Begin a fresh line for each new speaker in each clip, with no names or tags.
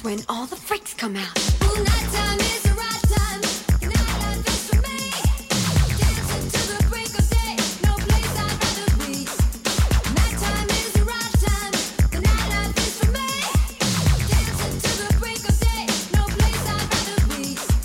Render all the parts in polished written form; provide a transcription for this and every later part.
when all the freaks come out.
Nighttime is the right time. Nightlife is for me. Dancing to the break of day. No place I'd rather be. Nighttime is the right time. The nightlife is for me. Dancing to the break of day. No place I'd rather be.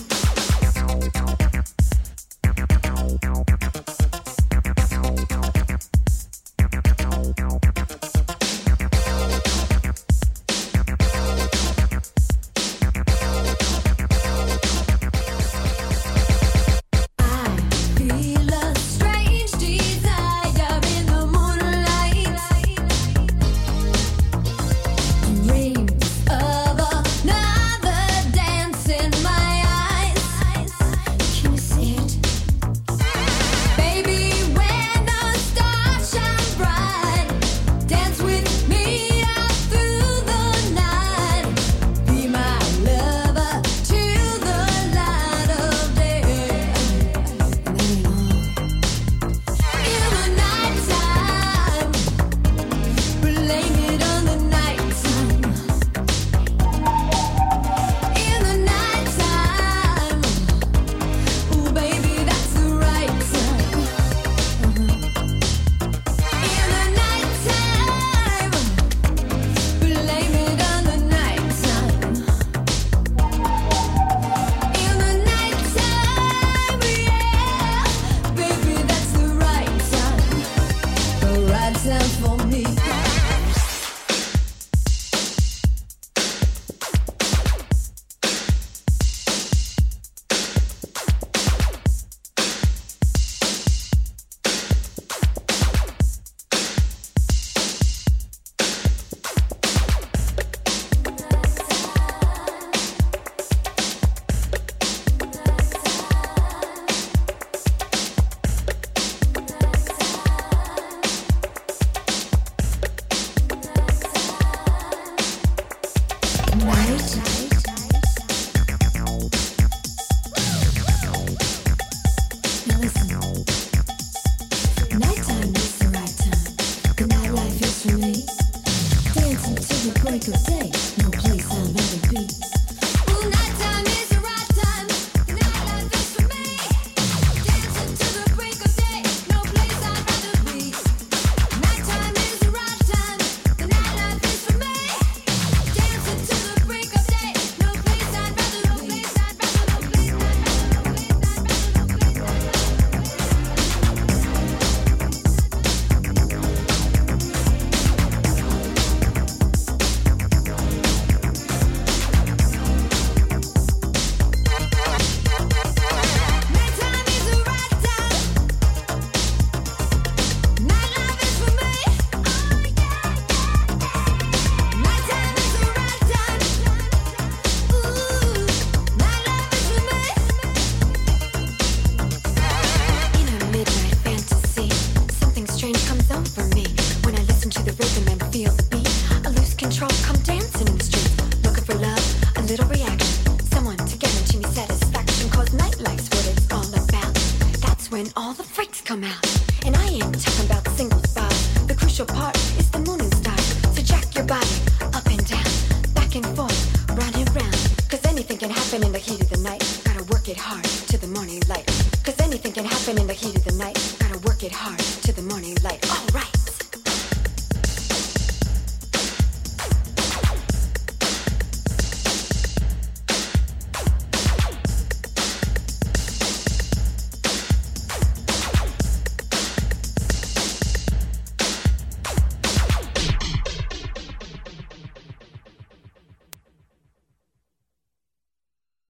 When all the freaks come out. And I ain't talking about single spots. The crucial part is the morning star. So jack your body up and down, back and forth, round and round. Cause anything can happen in the heat of the night. Gotta work it hard to the morning light. Cause anything can happen in the heat of the night. Gotta work it hard to